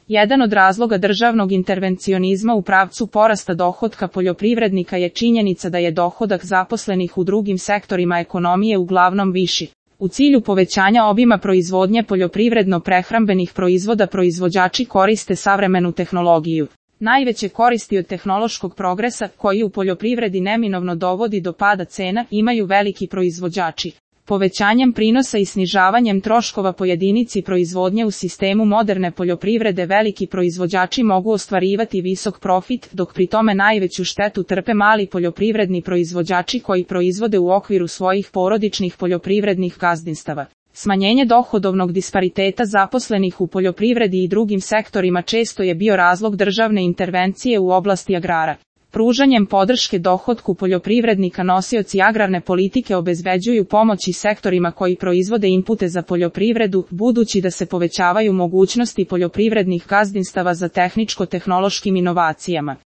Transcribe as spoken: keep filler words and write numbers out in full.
Jedan od razloga državnog intervencionizma u pravcu porasta dohotka poljoprivrednika je činjenica da je dohodak zaposlenih u drugim sektorima ekonomije uglavnom viši. U cilju povećanja obima proizvodnje poljoprivredno-prehrambenih proizvoda proizvođači koriste savremenu tehnologiju. Najveće koristi od tehnološkog progresa, koji u poljoprivredi neminovno dovodi do pada cena, imaju veliki proizvođači. Povećanjem prinosa i snižavanjem troškova po jedinici proizvodnje u sistemu moderne poljoprivrede veliki proizvođači mogu ostvarivati visok profit, dok pri tome najveću štetu trpe mali poljoprivredni proizvođači koji proizvode u okviru svojih porodičnih poljoprivrednih gazdinstava. Smanjenje dohodovnog dispariteta zaposlenih u poljoprivredi i drugim sektorima često je bio razlog državne intervencije u oblasti agrara. Pružanjem podrške dohotku poljoprivrednika nosioci agrarne politike obezbeđuju pomoć i sektorima koji proizvode inpute za poljoprivredu, budući da se povećavaju mogućnosti poljoprivrednih gazdinstava za tehničko-tehnološkim inovacijama.